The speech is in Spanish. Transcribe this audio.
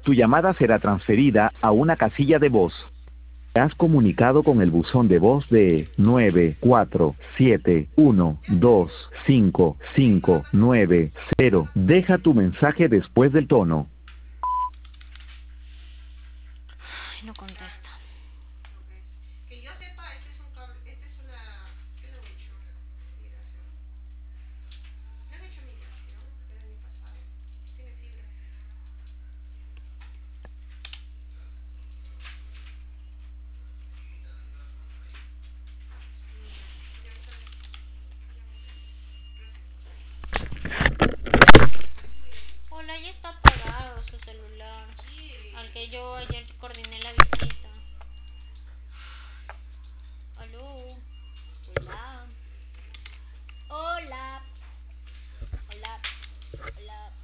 Tu llamada será transferida a una casilla de voz. Te has comunicado con el buzón de voz de 947125590. Deja tu mensaje después del tono. Ay, no contesta. Que yo sepa, este es un cable, este es una... ¿Qué le he hecho? Migración. Le he hecho migración el año pasado. Tiene fibra. Hola, ya está apagado su celular. Al que yo ayer coordiné la visita. Aló. Hola. Hola. Hola. Hola.